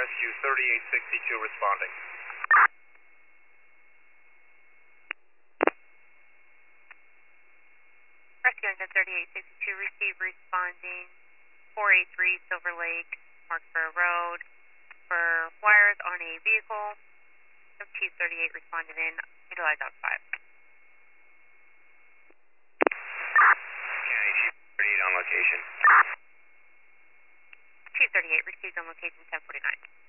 Rescue 3862 responding. Rescue engine 3862, receive responding 483 Silver Lake, Marksboro Road, for wires on a vehicle. Chief 38 responded in, utilize out 5. County Chief 38 on location. Chief 38 received on location 1049.